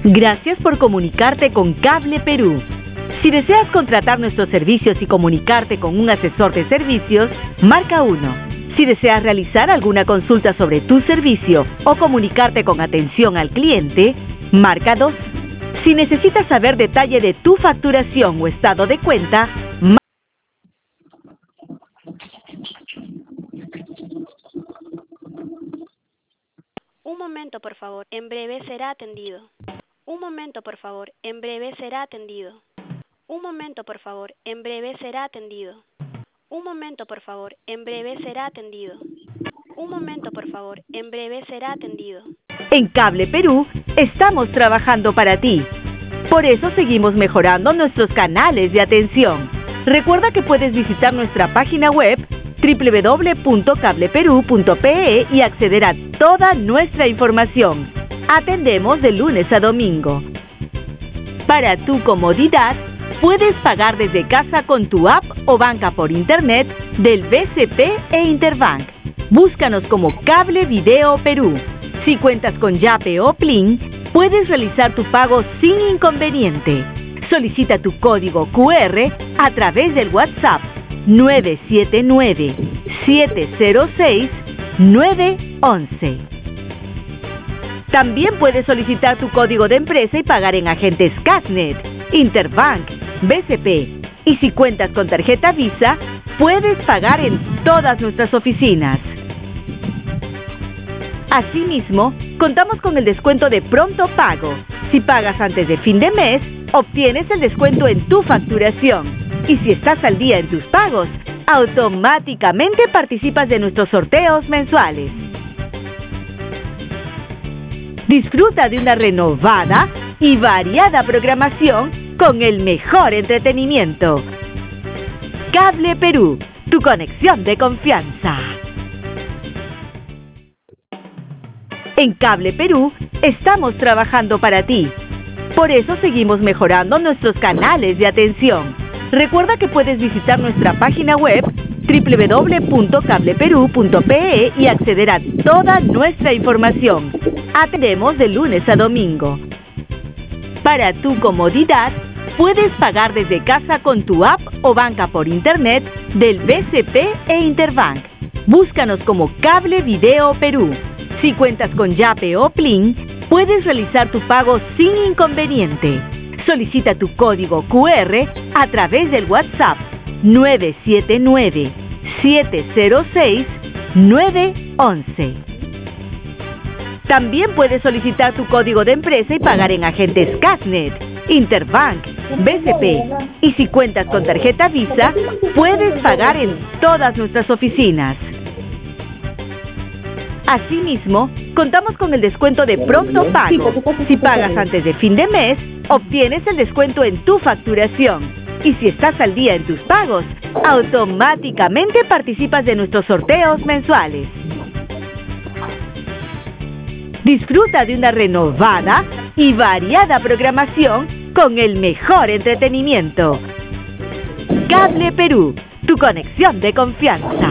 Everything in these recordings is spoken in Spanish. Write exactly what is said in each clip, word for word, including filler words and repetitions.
Gracias por comunicarte con Cable Perú. Si deseas contratar nuestros servicios y comunicarte con un asesor de servicios, marca uno. Si deseas realizar alguna consulta sobre tu servicio o comunicarte con atención al cliente, marca dos. Si necesitas saber detalle de tu facturación o estado de cuenta, marca Un momento, por favor. En breve será atendido. Un momento, por favor. En breve será atendido. Un momento, por favor. En breve será atendido. Un momento, por favor. En breve será atendido. Un momento, por favor. En breve será atendido. En Cable Perú estamos trabajando para ti. Por eso seguimos mejorando nuestros canales de atención. Recuerda que puedes visitar nuestra página web doble u doble u doble u punto cable perú punto pe e y acceder a toda nuestra información. Atendemos de lunes a domingo. Para tu comodidad, puedes pagar desde casa con tu app o banca por internet del B C P e Interbank. Búscanos como Cable Video Perú. Si cuentas con Yape o Plin, puedes realizar tu pago sin inconveniente. Solicita tu código cu erre a través del WhatsApp nueve siete nueve, siete cero seis, nueve once. También puedes solicitar tu código de empresa y pagar en agentes Casnet, Interbank, B C P. Y si cuentas con tarjeta Visa, puedes pagar en todas nuestras oficinas. Asimismo, contamos con el descuento de pronto pago. Si pagas antes de fin de mes, obtienes el descuento en tu facturación. Y si estás al día en tus pagos, automáticamente participas de nuestros sorteos mensuales. Disfruta de una renovada y variada programación con el mejor entretenimiento. Cable Perú, tu conexión de confianza. En Cable Perú estamos trabajando para ti. Por eso seguimos mejorando nuestros canales de atención. Recuerda que puedes visitar nuestra página web doble u doble u doble u punto cable perú punto pe e y acceder a toda nuestra información. Atendemos de lunes a domingo. Para tu comodidad, puedes pagar desde casa con tu app o banca por internet del B C P e Interbank. Búscanos como Cable Video Perú. Si cuentas con Yape o Plin, puedes realizar tu pago sin inconveniente. Solicita tu código cu erre a través del WhatsApp nueve siete nueve, siete cero seis, nueve once. También puedes solicitar tu código de empresa y pagar en agentes Casnet, Interbank, B C P. Y si cuentas con tarjeta Visa, puedes pagar en todas nuestras oficinas. Asimismo, contamos con el descuento de pronto pago. Si pagas antes de fin de mes, obtienes el descuento en tu facturación. Y si estás al día en tus pagos, automáticamente participas de nuestros sorteos mensuales. Disfruta de una renovada y variada programación con el mejor entretenimiento. Cable Perú, tu conexión de confianza.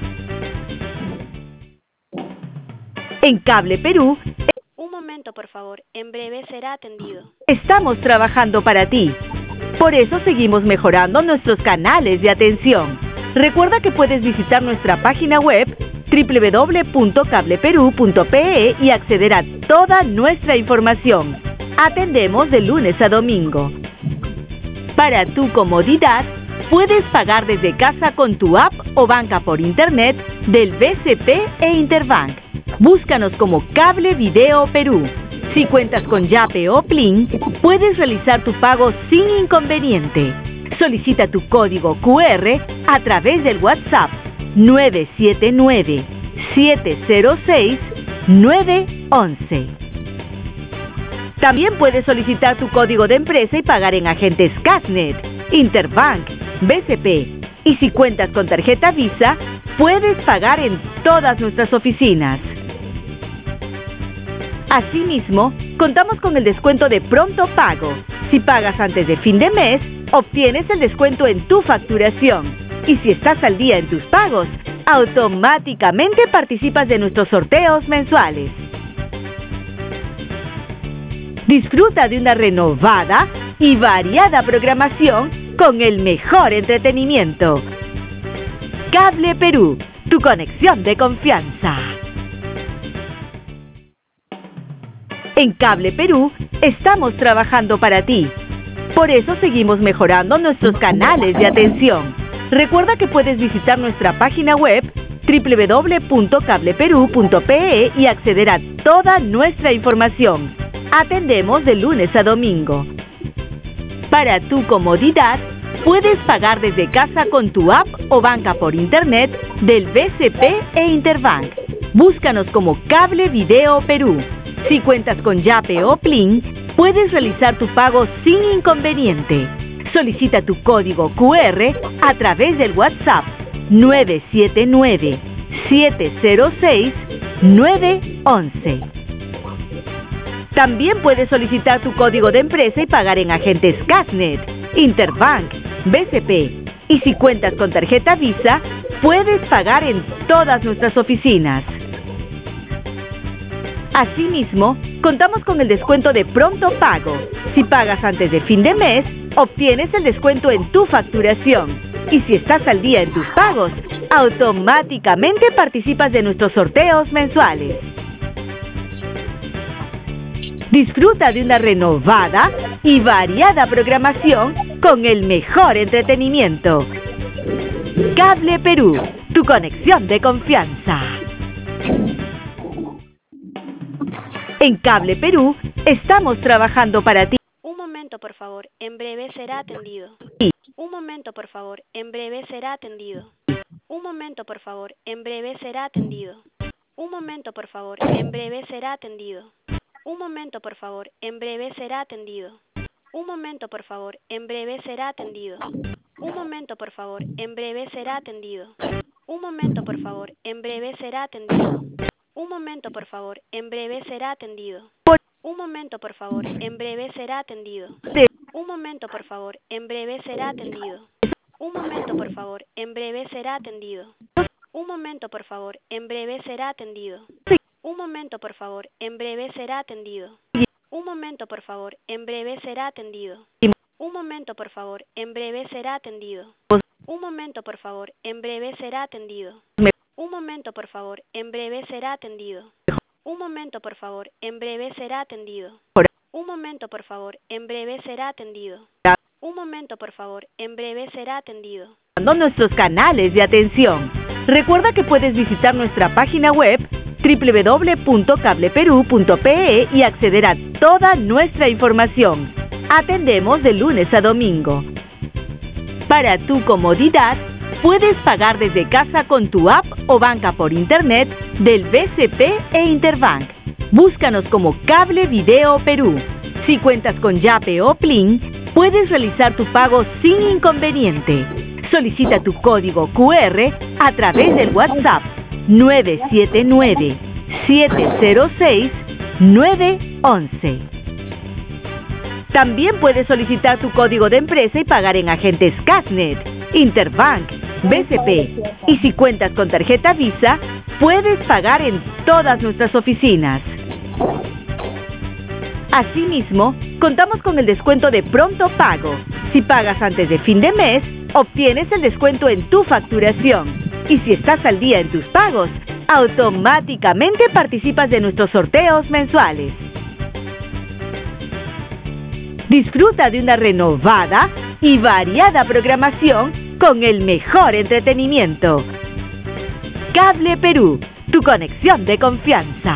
En Cable Perú, Un momento, por favor. En breve será atendido. estamos trabajando para ti. Por eso seguimos mejorando nuestros canales de atención. Recuerda que puedes visitar nuestra página web doble u doble u doble u punto cable perú punto pe e y acceder a toda nuestra información. Atendemos de lunes a domingo. Para tu comodidad, puedes pagar desde casa con tu app o banca por internet del B C P e Interbank. Búscanos como Cable Video Perú. Si cuentas con Yape o Plin, puedes realizar tu pago sin inconveniente. Solicita tu código cu erre a través del WhatsApp nueve siete nueve, siete cero seis, nueve once. También puedes solicitar tu código de empresa y pagar en agentes Casnet, Interbank, B C P. Y si cuentas con tarjeta Visa, puedes pagar en todas nuestras oficinas. Asimismo, contamos con el descuento de pronto pago. Si pagas antes de fin de mes, obtienes el descuento en tu facturación. Y si estás al día en tus pagos, automáticamente participas de nuestros sorteos mensuales. Disfruta de una renovada y variada programación con el mejor entretenimiento. Cable Perú, tu conexión de confianza. En Cable Perú estamos trabajando para ti. Por eso seguimos mejorando nuestros canales de atención. Recuerda que puedes visitar nuestra página web doble u doble u doble u punto cable perú punto pe e y acceder a toda nuestra información. Atendemos de lunes a domingo. Para tu comodidad, puedes pagar desde casa con tu app o banca por internet del B C P e Interbank. Búscanos como Cable Video Perú. Si cuentas con Yape o Plin, puedes realizar tu pago sin inconveniente. Solicita tu código cu erre a través del WhatsApp nueve siete nueve, siete cero seis, nueve uno uno. También puedes solicitar tu código de empresa y pagar en agentes Casnet, Interbank, B C P. Y si cuentas con tarjeta Visa, puedes pagar en todas nuestras oficinas. Asimismo, contamos con el descuento de pronto pago. Si pagas antes de fin de mes, obtienes el descuento en tu facturación. Y si estás al día en tus pagos, automáticamente participas de nuestros sorteos mensuales. Disfruta de una renovada y variada programación con el mejor entretenimiento. Cable Perú, tu conexión de confianza. En Cable Perú estamos trabajando para ti. Un momento, por favor. En breve será atendido. Un momento, por favor. En breve será atendido. Un momento, por favor. En breve será atendido. Un momento, por favor. En breve será atendido. Un momento, por favor. En breve será atendido. Un momento, por favor. En breve será atendido. Un momento, por favor. En breve será atendido. Un momento, por favor. En breve será atendido. Un momento, por favor. En breve será atendido. Un momento, por favor. En breve será atendido. Un momento, por favor. En breve será atendido. Un momento, por favor. En breve será atendido. Un momento, por favor. En breve será atendido. Un momento, por favor. En breve será atendido. Un momento, por favor. En breve será atendido. Un momento, por favor. En breve será atendido. Un momento, por favor. En breve será atendido. Un momento, por favor. En breve será atendido. Un momento, por favor. En breve será atendido. Un momento, por favor. En breve será atendido. Un momento, por favor. En breve será atendido. Nuestros canales de atención. Recuerda que puedes visitar nuestra página web doble u doble u doble u punto cable perú punto pe e y acceder a toda nuestra información. Atendemos de lunes a domingo. Para tu comodidad, puedes pagar desde casa con tu app o banca por internet del B C P e Interbank. Búscanos como Cable Video Perú. Si cuentas con Yape o Plin, puedes realizar tu pago sin inconveniente. Solicita tu código cu erre a través del WhatsApp nueve siete nueve, siete cero seis, nueve uno uno. También puedes solicitar tu código de empresa y pagar en agentes Casnet, Interbank, B C P. Y si cuentas con tarjeta Visa, puedes pagar en todas nuestras oficinas. Asimismo, contamos con el descuento de pronto pago. Si pagas antes de fin de mes, obtienes el descuento en tu facturación. Y si estás al día en tus pagos, automáticamente participas de nuestros sorteos mensuales. Disfruta de una renovada y variada programación con el mejor entretenimiento. Cable Perú, tu conexión de confianza.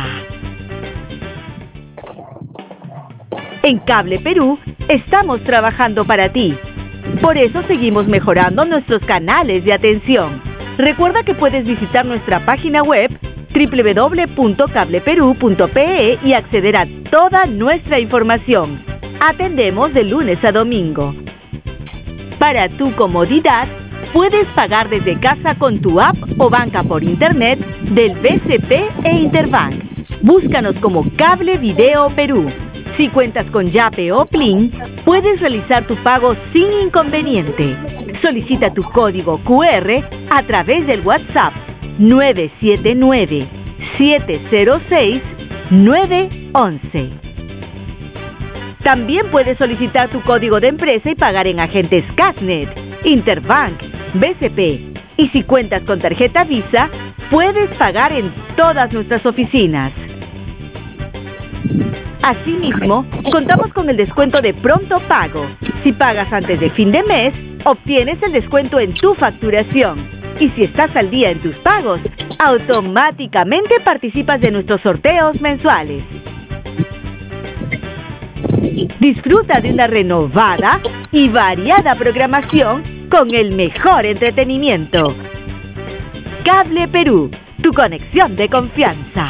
En Cable Perú estamos trabajando para ti. Por eso seguimos mejorando nuestros canales de atención. Recuerda que puedes visitar nuestra página web doble u doble u doble u punto cable perú punto pe e y acceder a toda nuestra información. Atendemos de lunes a domingo. Para tu comodidad, puedes pagar desde casa con tu app o banca por internet del B C P e Interbank. Búscanos como Cable Video Perú. Si cuentas con Yape o Plin, puedes realizar tu pago sin inconveniente. Solicita tu código cu erre a través del WhatsApp nueve siete nueve, siete cero seis, nueve uno uno. También puedes solicitar tu código de empresa y pagar en agentes Cashnet, Interbank, B C P. Y si cuentas con tarjeta Visa, puedes pagar en todas nuestras oficinas. Asimismo, contamos con el descuento de pronto pago. Si pagas antes de fin de mes, obtienes el descuento en tu facturación. Y si estás al día en tus pagos, automáticamente participas de nuestros sorteos mensuales. Disfruta de una renovada y variada programación con el mejor entretenimiento. Cable Perú, tu conexión de confianza.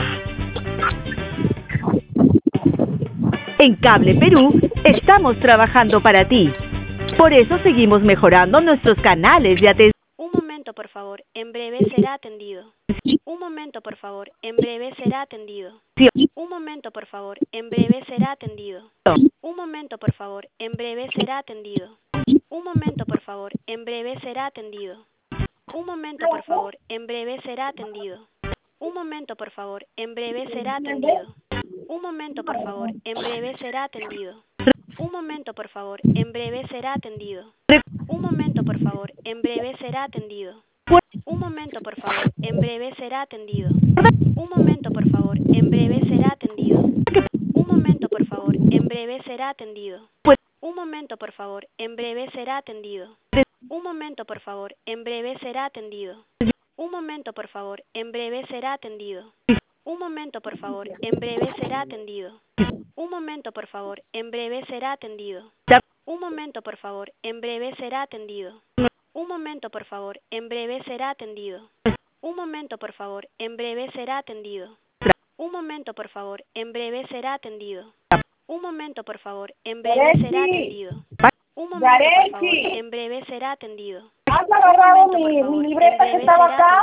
En Cable Perú estamos trabajando para ti. Por eso seguimos mejorando nuestros canales de atención. Un momento, por favor. En breve será atendido. Un momento, por favor. En breve será atendido. Un momento, por favor. En breve será atendido. Un momento, por favor. En breve será atendido. Un momento, por favor. En breve será atendido. Un momento, por favor. En breve será atendido. Un momento, por favor. En breve será atendido. Un momento, por favor. En breve será atendido. Un momento, por favor. En breve será atendido. Un momento, por favor. En breve será atendido. Un momento, por favor. En breve será atendido. Un momento, por favor. En breve será atendido. Un momento, por favor. En breve será atendido. Un momento, por favor. En breve será atendido. Un momento, por favor. En breve será atendido. Un momento, por favor. En breve será atendido. Un momento, por favor. En breve será atendido. Un momento, por favor. En breve será atendido. Un momento, por favor. En breve será atendido. Un momento, por favor. En breve será atendido. Un momento, por favor. En breve será atendido. Un momento, por favor. En breve será atendido. Un momento, por favor. En breve será atendido. Un momento, por favor. En breve será atendido. ¿Has agarrado mi, mi libreta que estaba acá?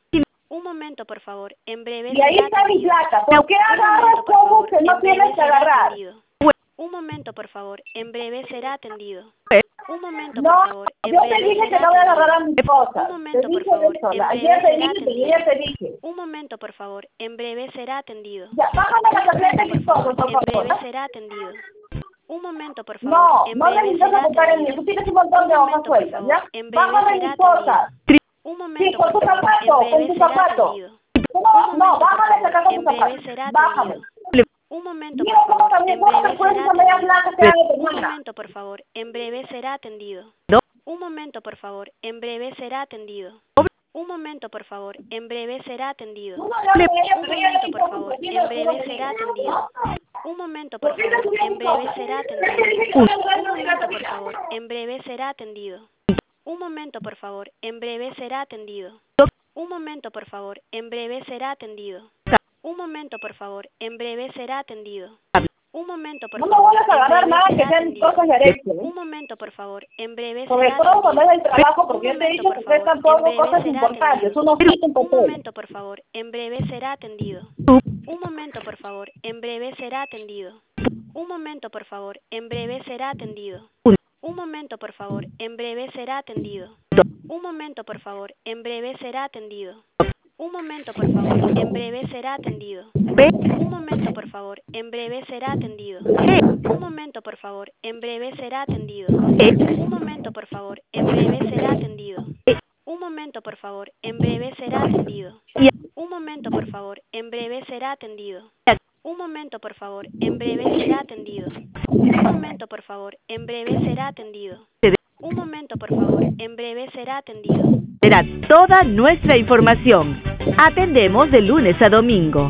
Un momento, por favor. En breve y ahí está mi plata. ¿Por qué agarras como que no tienes que agarrar? Un momento, por favor. En breve será atendido. Un momento, no, por favor. En yo breve te dije será que no voy a agarrar a atendido. mi esposa. Un momento, te por dije favor. eso. En Ayer breve te será dije, atendido. ayer te dije. Un momento, por favor. En breve será atendido. Ya, bájame la tarjeta de mi esposo, por En favor. breve será atendido. Un momento, por favor. No, en no breve necesitas será apuntar en mí. atendido. Tú tienes un montón de Un hojas momento, por sueltas, favor. ¿ya? En breve Bájame será mis cosas. Un momento, Sí, con tu por favor. zapato, En breve con tu será zapato. atendido. No, no, bájame esa caja con En tu zapato. breve será Bájame. atendido. Un momento, Mira por cómo favor. también En vos breve te puedes será esa media atendido. blanca que haga de Un manga. momento, por favor. En breve será atendido. Un momento, por favor. En breve será atendido. Un momento, por favor. En breve será atendido. Tú no le Un momento, por favor. En breve será atendido. Un momento, por favor. En breve será atendido. Un momento, por favor. En breve será atendido. Un momento, por favor. En breve será atendido. Un momento, por favor. En breve será atendido. Un momento, por favor. En breve será atendido. Un momento, por No me favor. vuelvas a agarrar En nada breve que será sean atendido. cosas de derecho. ¿eh? Un momento, por favor. En breve Sobre será todo cuando es atendido. el trabajo, porque Un yo te he momento, dicho por que favor. ustedes En tampoco breve cosas será importantes. atendido. Uno quita un Un papel. momento, por favor. En breve será atendido. Un momento, por favor. En breve será atendido. Un momento, por favor. En breve será atendido. Un momento, por favor. En breve será atendido. Un momento, por favor. En breve será atendido. Un momento, por favor. En breve será atendido. Un momento, por favor. En breve será atendido. Un momento, por favor. En breve será atendido. Un momento, por favor. En breve será atendido. Un momento, por favor. En breve será atendido. Un momento, por favor. En breve será atendido. Un momento, por favor. En breve será atendido. Un momento, por favor. En breve será atendido. Un momento, por favor. En breve será atendido. Será toda nuestra información. Atendemos de lunes a domingo.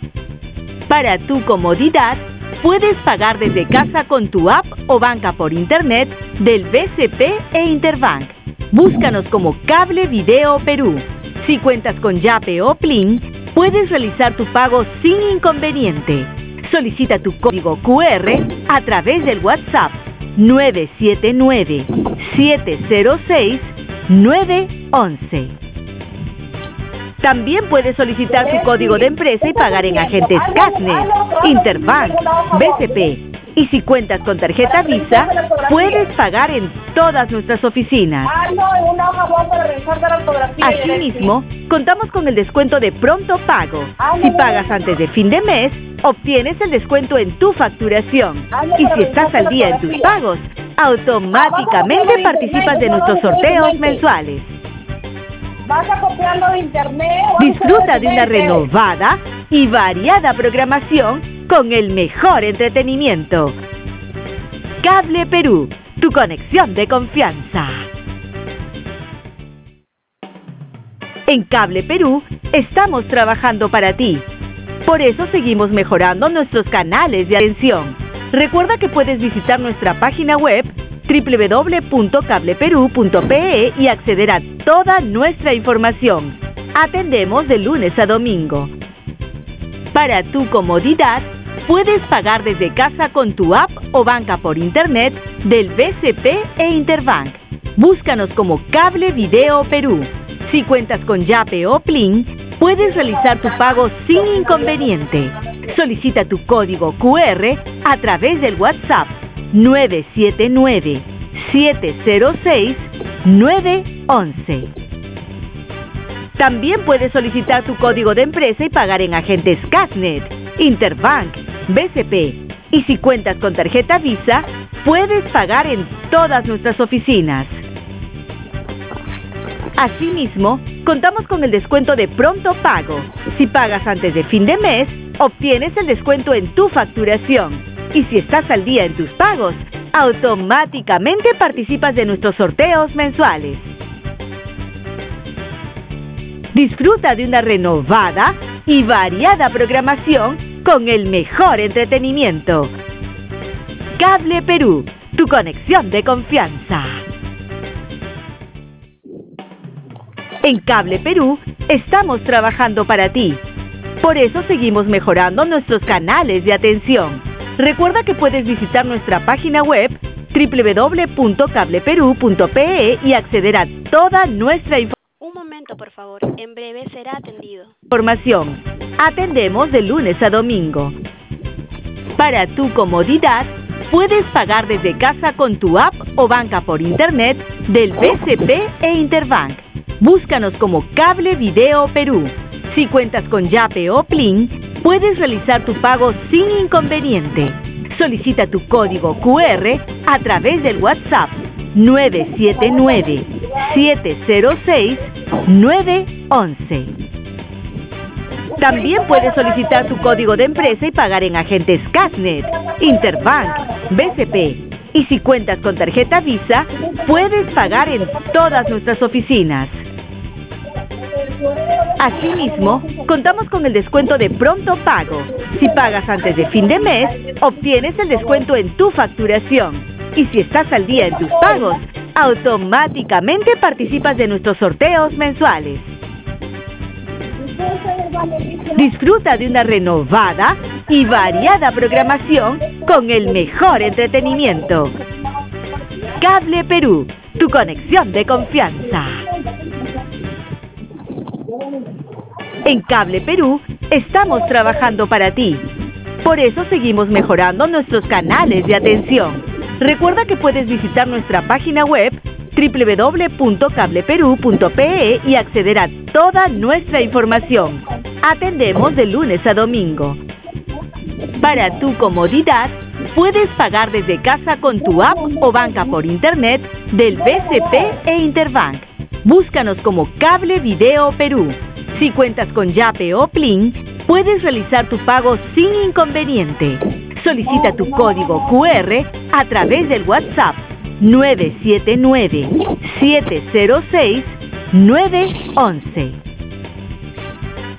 Para tu comodidad, puedes pagar desde casa con tu app o banca por internet del B C P e Interbank. Búscanos como Cable Video Perú. Si cuentas con Yape o Plin, puedes realizar tu pago sin inconveniente. Solicita tu código Q R a través del WhatsApp nueve siete nueve, siete cero seis, nueve uno uno. También puedes solicitar tu código de empresa y pagar en agentes Cashnet, Interbank, B C P. Y si cuentas con tarjeta Visa, puedes pagar en todas nuestras oficinas. Asimismo, contamos con el descuento de pronto pago. Si pagas antes de fin de mes, obtienes el descuento en tu facturación. Y si estás al día en tus pagos, automáticamente participas de nuestros sorteos mensuales. Vas a copiarlo de internet. Disfruta de una renovada y variada programación con el mejor entretenimiento. Cable Perú, tu conexión de confianza. En Cable Perú estamos trabajando para ti. Por eso seguimos mejorando nuestros canales de atención. Recuerda que puedes visitar nuestra página web doble u doble u doble u punto cable perú punto pe e y acceder a toda nuestra información. Atendemos de lunes a domingo. Para tu comodidad, puedes pagar desde casa con tu app o banca por internet del B C P e Interbank. Búscanos como Cable Video Perú. Si cuentas con Yape o Plin, puedes realizar tu pago sin inconveniente. Solicita tu código cu erre a través del WhatsApp nueve siete nueve, siete cero seis, nueve uno uno. También puedes solicitar tu código de empresa y pagar en agentes Casnet, Interbank, B C P. Y si cuentas con tarjeta Visa, puedes pagar en todas nuestras oficinas. Asimismo, contamos con el descuento de pronto pago. Si pagas antes de fin de mes, obtienes el descuento en tu facturación. Y si estás al día en tus pagos, automáticamente participas de nuestros sorteos mensuales. Disfruta de una renovada y variada programación con el mejor entretenimiento. Cable Perú, tu conexión de confianza. En Cable Perú estamos trabajando para ti. Por eso seguimos mejorando nuestros canales de atención. Recuerda que puedes visitar nuestra página web doble u doble u doble u punto cable perú punto pe e y acceder a toda nuestra información. Un momento, por favor. En breve será atendido. Información. Atendemos de lunes a domingo. Para tu comodidad, puedes pagar desde casa con tu app o banca por internet del B C P e Interbank. Búscanos como Cable Video Perú. Si cuentas con Yape o Plin, puedes realizar tu pago sin inconveniente. Solicita tu código cu erre a través del WhatsApp nueve siete nueve, siete cero seis, nueve uno uno. También puedes solicitar tu código de empresa y pagar en agentes Casnet, Interbank, B C P. Y si cuentas con tarjeta Visa, puedes pagar en todas nuestras oficinas. Asimismo, contamos con el descuento de pronto pago. Si pagas antes de fin de mes, obtienes el descuento en tu facturación. Y si estás al día en tus pagos, automáticamente participas de nuestros sorteos mensuales. Disfruta de una renovada y variada programación con el mejor entretenimiento. Cable Perú, tu conexión de confianza. En Cable Perú estamos trabajando para ti. Por eso seguimos mejorando nuestros canales de atención. Recuerda que puedes visitar nuestra página web doble u doble u doble u punto cable perú punto pe e y acceder a toda nuestra información. Atendemos de lunes a domingo. Para tu comodidad, puedes pagar desde casa con tu app o banca por internet del B C P e Interbank. Búscanos como Cable Video Perú. Si cuentas con Yape o Plin, puedes realizar tu pago sin inconveniente. Solicita tu código cu erre a través del WhatsApp nueve siete nueve, siete cero seis, nueve uno uno.